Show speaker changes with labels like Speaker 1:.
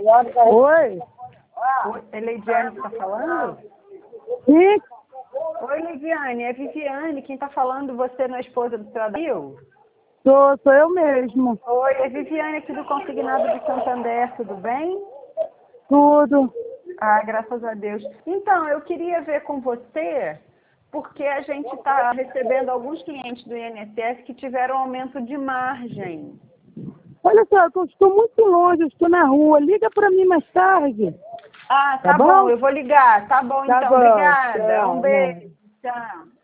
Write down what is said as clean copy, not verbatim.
Speaker 1: Oi?
Speaker 2: Oi, é Leidiane que está falando?
Speaker 1: Sim?
Speaker 2: Oi, Leidiane, é Viviane. Quem está falando, você não é esposa do seu Adil?
Speaker 1: Sou eu mesmo.
Speaker 2: Oi, é Viviane aqui do Consignado de Santander, tudo bem?
Speaker 1: Tudo.
Speaker 2: Ah, graças a Deus. Então, eu queria ver com você, porque a gente está recebendo alguns clientes do INSS que tiveram aumento de margem.
Speaker 1: Olha só, eu estou muito longe, eu estou na rua. Liga para mim mais tarde.
Speaker 2: Ah,
Speaker 1: Tá
Speaker 2: tá bom,
Speaker 1: bom?
Speaker 2: eu vou ligar. Tá bom,
Speaker 1: Tá
Speaker 2: então.
Speaker 1: bom.
Speaker 2: Obrigada. Um
Speaker 1: Tchau.
Speaker 2: beijo. Tchau.